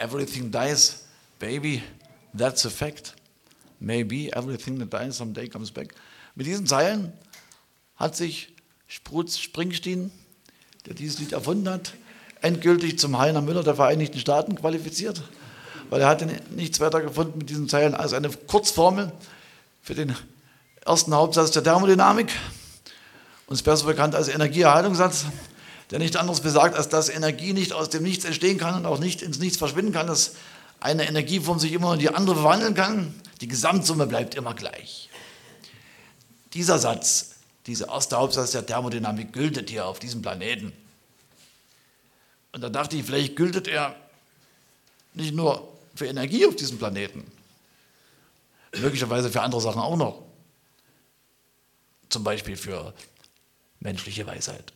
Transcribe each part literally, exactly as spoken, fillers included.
Everything dies, baby, that's a fact. Maybe everything that dies someday comes back. Mit diesen Zeilen hat sich Bruce Springsteen, der dieses Lied erfunden hat, endgültig zum Heiner Müller der Vereinigten Staaten qualifiziert, weil er hatte nichts weiter gefunden mit diesen Zeilen als eine Kurzformel für den ersten Hauptsatz der Thermodynamik, uns besser bekannt als Energieerhaltungssatz, der nicht anderes besagt, als dass Energie nicht aus dem Nichts entstehen kann und auch nicht ins Nichts verschwinden kann, dass eine Energieform sich immer in die andere verwandeln kann, die Gesamtsumme bleibt immer gleich. Dieser Satz, dieser erste Hauptsatz der Thermodynamik gültet hier auf diesem Planeten. Und da dachte ich, vielleicht gültet er nicht nur für Energie auf diesem Planeten, möglicherweise für andere Sachen auch noch. Zum Beispiel für menschliche Weisheit.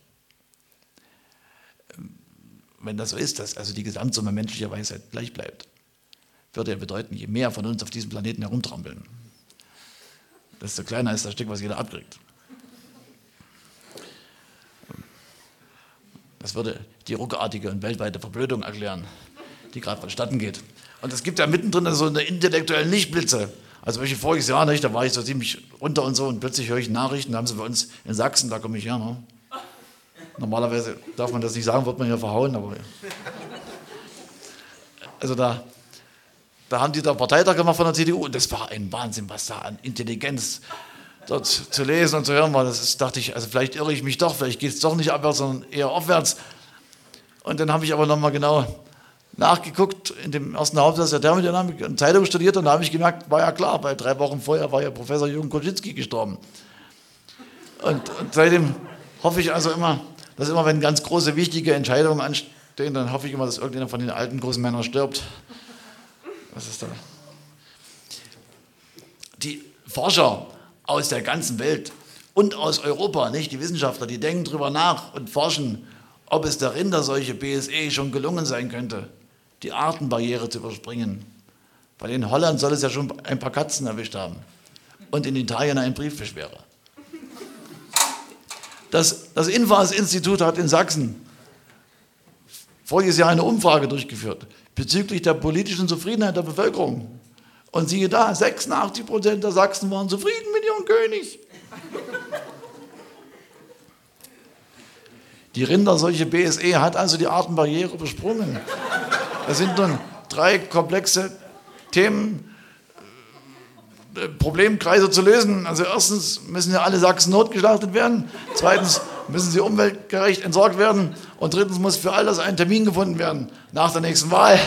Wenn das so ist, dass also die Gesamtsumme menschlicher Weisheit gleich bleibt, würde er bedeuten, je mehr von uns auf diesem Planeten herumtrampeln, desto kleiner ist das Stück, was jeder abkriegt. Das würde die ruckartige und weltweite Verblödung erklären, die gerade vonstatten geht. Und es gibt ja mittendrin so eine intellektuelle Lichtblitze. Also welche voriges Jahr, nicht, da war ich so ziemlich runter und so und plötzlich höre ich Nachrichten, da haben sie bei uns in Sachsen, da komme ich her. Ne? Normalerweise darf man das nicht sagen, wird man hier verhauen. Aber also da, da haben die da Parteitag gemacht von der C D U und das war ein Wahnsinn, was da an Intelligenz dort zu lesen und zu hören war. Das ist, dachte ich, also vielleicht irre ich mich doch, vielleicht geht es doch nicht abwärts, sondern eher aufwärts. Und dann habe ich aber nochmal genau nachgeguckt in dem ersten Hauptsatz der Thermodynamik und Zeitung studiert und da habe ich gemerkt, war ja klar, weil drei Wochen vorher war ja Professor Jürgen Koschinski gestorben. Und, und seitdem hoffe ich also immer, dass immer, wenn ganz große, wichtige Entscheidungen anstehen, dann hoffe ich immer, dass irgendjemand von den alten großen Männern stirbt. Was ist da? Die Forscher aus der ganzen Welt und aus Europa, nicht die Wissenschaftler, die denken drüber nach und forschen, ob es der Rinderseuche B S E schon gelungen sein könnte, die Artenbarriere zu überspringen. Weil in Holland soll es ja schon ein paar Katzen erwischt haben und in Italien ein Briefbeschwerer. Das, das INFAS-Institut hat in Sachsen voriges Jahr eine Umfrage durchgeführt bezüglich der politischen Zufriedenheit der Bevölkerung. Und siehe da, sechsundachtzig Prozent der Sachsen waren zufrieden mit ihrem König. Die Rinderseuche B S E hat also die Artenbarriere übersprungen. Das sind nun drei komplexe Themen, äh, Problemkreise zu lösen. Also erstens müssen ja alle Sachsen notgeschlachtet werden, zweitens müssen sie umweltgerecht entsorgt werden und drittens muss für all das ein Termin gefunden werden nach der nächsten Wahl.